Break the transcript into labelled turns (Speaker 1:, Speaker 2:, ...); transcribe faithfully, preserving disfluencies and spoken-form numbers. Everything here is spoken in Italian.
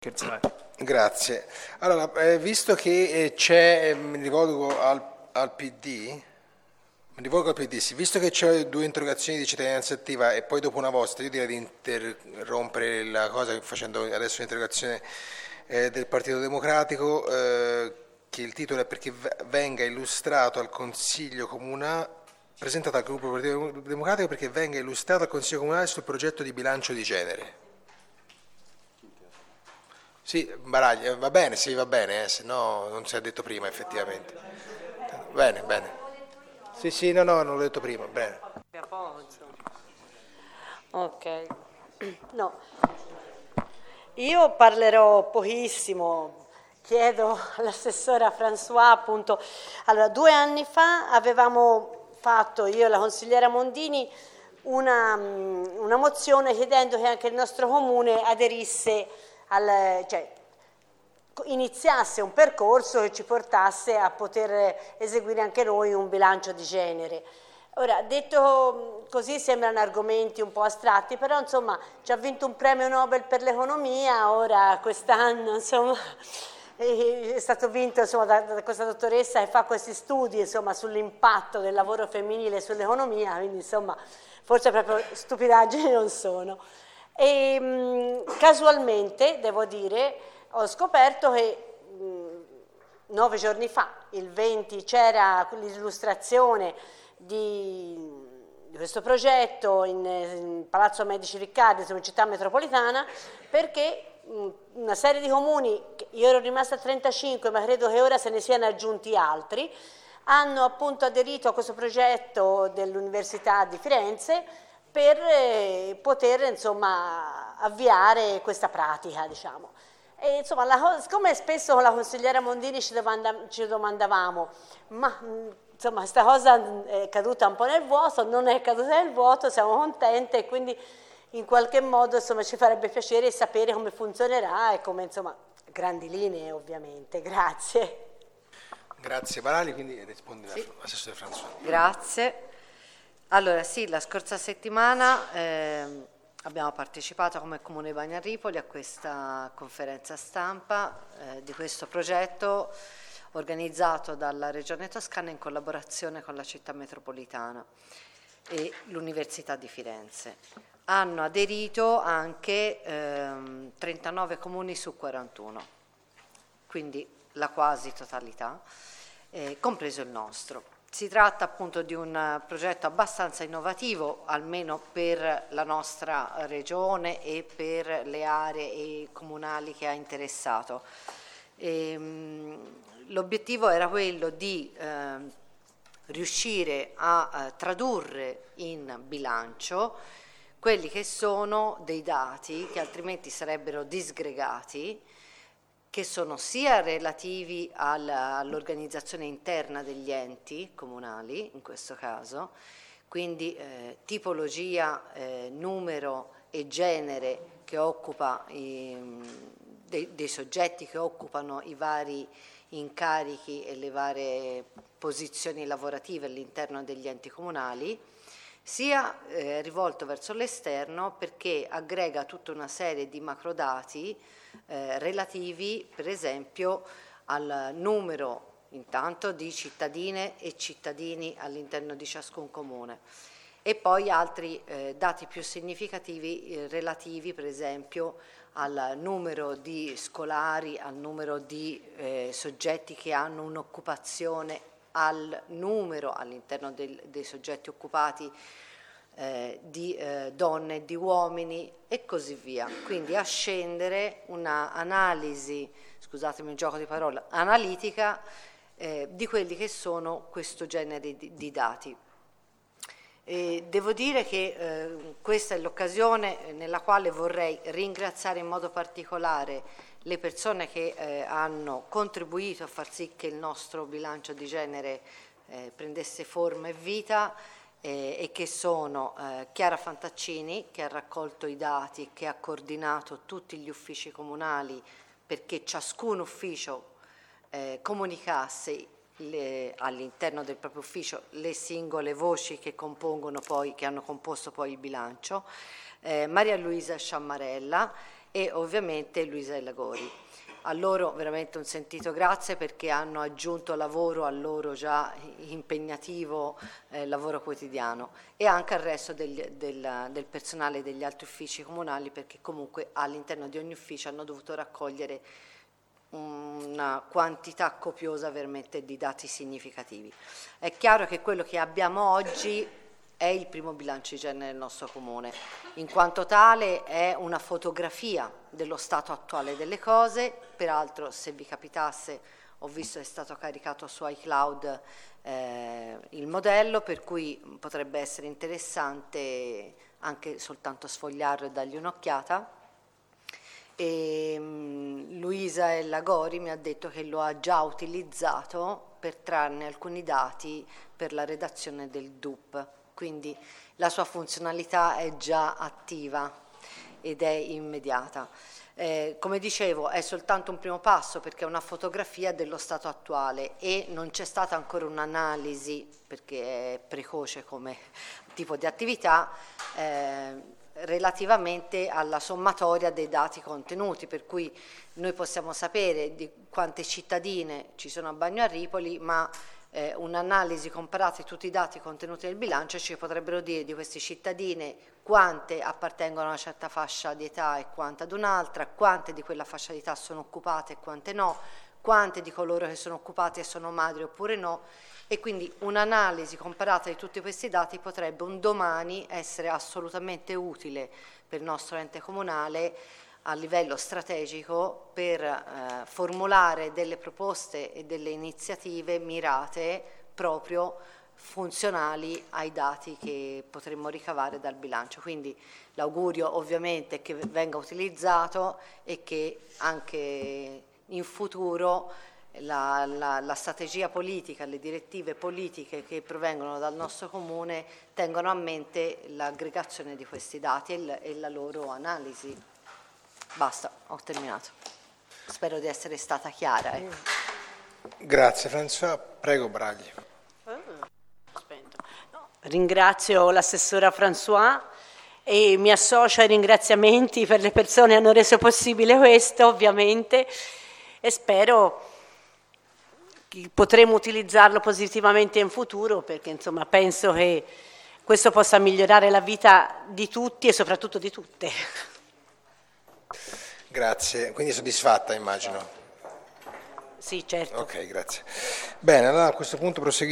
Speaker 1: Grazie. Allora, eh, visto che eh, c'è, eh, mi rivolgo al, al P D, mi rivolgo al P D, sì, visto che c'è due interrogazioni di cittadinanza attiva e poi dopo una vostra, io direi di interrompere la cosa facendo adesso un'interrogazione eh, del Partito Democratico, eh, che il titolo è perché v- venga illustrato al Consiglio Comunale, presentata al Gruppo Partito Democratico perché venga illustrato al Consiglio Comunale sul progetto di bilancio di genere. Sì, Baraglia, eh, va bene, sì, va bene, eh, se no non si è detto prima effettivamente. Bene, bene. Sì, sì, no, no, non l'ho detto prima, bene.
Speaker 2: Ok, no, io parlerò pochissimo, chiedo all'assessora François appunto, allora due anni fa avevamo fatto io e la consigliera Mondini una, una mozione chiedendo che anche il nostro comune aderisse al, cioè, iniziasse un percorso che ci portasse a poter eseguire anche noi un bilancio di genere. Ora, detto così sembrano argomenti un po' astratti, però insomma ci ha vinto un premio Nobel per l'economia, ora quest'anno insomma è stato vinto insomma, da, da questa dottoressa che fa questi studi insomma, sull'impatto del lavoro femminile sull'economia, quindi insomma forse proprio stupidaggini non sono. E mh, casualmente, devo dire, ho scoperto che mh, nove giorni fa, il venti, c'era l'illustrazione di, di questo progetto in, in Palazzo Medici Riccardi, in città metropolitana, perché mh, una serie di comuni, io ero rimasta a trentacinque, ma credo che ora se ne siano aggiunti altri, hanno appunto aderito a questo progetto dell'Università di Firenze per eh, poter insomma avviare questa pratica, diciamo. E, insomma, la, siccome spesso con la consigliera Mondini ci, domanda, ci domandavamo, ma mh, insomma questa cosa è caduta un po' nel vuoto, non è caduta nel vuoto, siamo contente e quindi in qualche modo insomma, ci farebbe piacere sapere come funzionerà e come insomma, grandi linee ovviamente. Grazie.
Speaker 1: Grazie Barali, quindi rispondi
Speaker 2: Sì.
Speaker 1: all'assessore François.
Speaker 2: Grazie. Allora sì, la scorsa settimana eh, abbiamo partecipato come Comune Bagnaripoli a questa conferenza stampa eh, di questo progetto organizzato dalla Regione Toscana in collaborazione con la città metropolitana e l'Università di Firenze. Hanno aderito anche ehm, trentanove comuni su quarantuno, quindi la quasi totalità, eh, compreso il nostro. Si tratta appunto di un progetto abbastanza innovativo, almeno per la nostra regione e per le aree comunali che ha interessato. Ehm, l'obiettivo era quello di eh, riuscire a eh, tradurre in bilancio quelli che sono dei dati che altrimenti sarebbero disgregati, che sono sia relativi al, all'organizzazione interna degli enti comunali, in questo caso, quindi eh, tipologia, eh, numero e genere che occupa i, dei, dei soggetti che occupano i vari incarichi e le varie posizioni lavorative all'interno degli enti comunali, sia eh, rivolto verso l'esterno perché aggrega tutta una serie di macrodati Eh, relativi per esempio al numero intanto di cittadine e cittadini all'interno di ciascun comune e poi altri eh, dati più significativi eh, relativi per esempio al numero di scolari, al numero di eh, soggetti che hanno un'occupazione, al numero all'interno del, dei soggetti occupati Eh, di eh, donne e di uomini e così via. Quindi a scendere una analisi, scusatemi il gioco di parole, analitica eh, di quelli che sono questo genere di, di dati. E devo dire che eh, questa è l'occasione nella quale vorrei ringraziare in modo particolare le persone che eh, hanno contribuito a far sì che il nostro bilancio di genere eh, prendesse forma e vita, Eh, e che sono eh, Chiara Fantaccini, che ha raccolto i dati, che ha coordinato tutti gli uffici comunali perché ciascun ufficio eh, comunicasse le, all'interno del proprio ufficio le singole voci che compongono poi, che hanno composto poi il bilancio, eh, Maria Luisa Sciammarella e ovviamente Luisa e Lagori. A loro veramente un sentito grazie perché hanno aggiunto lavoro al loro già impegnativo eh, lavoro quotidiano, e anche al resto del, del, del personale degli altri uffici comunali, perché comunque all'interno di ogni ufficio hanno dovuto raccogliere una quantità copiosa veramente di dati significativi. È chiaro che quello che abbiamo oggi è il primo bilancio di genere del nostro comune, in quanto tale è una fotografia dello stato attuale delle cose. Peraltro, se vi capitasse, ho visto che è stato caricato su iCloud eh, il modello, per cui potrebbe essere interessante anche soltanto sfogliarlo e dargli un'occhiata. E, um, Luisa e Lagori mi ha detto che lo ha già utilizzato per trarne alcuni dati per la redazione del D U P, quindi la sua funzionalità è già attiva ed è immediata. Eh, come dicevo, è soltanto un primo passo perché è una fotografia dello stato attuale e non c'è stata ancora un'analisi, perché è precoce come tipo di attività, eh, relativamente alla sommatoria dei dati contenuti, per cui noi possiamo sapere di quante cittadine ci sono a Bagno a Ripoli, ma eh, un'analisi comparata di tutti i dati contenuti nel bilancio ci potrebbero dire di queste cittadine quante appartengono a una certa fascia di età e quante ad un'altra, quante di quella fascia di età sono occupate e quante no, quante di coloro che sono occupate sono madri oppure no, e quindi un'analisi comparata di tutti questi dati potrebbe un domani essere assolutamente utile per il nostro ente comunale a livello strategico per eh, formulare delle proposte e delle iniziative mirate proprio funzionali ai dati che potremmo ricavare dal bilancio. Quindi l'augurio ovviamente è che venga utilizzato e che anche in futuro la, la, la strategia politica, le direttive politiche che provengono dal nostro comune tengano a mente l'aggregazione di questi dati e, l, e la loro analisi. Basta, ho terminato. Spero di essere stata chiara. Eh.
Speaker 1: Grazie François. Prego Bragli.
Speaker 3: No, ringrazio l'assessora François e mi associo ai ringraziamenti per le persone che hanno reso possibile questo, ovviamente, e spero che potremo utilizzarlo positivamente in futuro, perché insomma penso che questo possa migliorare la vita di tutti e soprattutto di tutte.
Speaker 1: Grazie, quindi soddisfatta immagino.
Speaker 3: Sì, certo.
Speaker 1: Ok, grazie. Bene, allora a questo punto proseguiamo.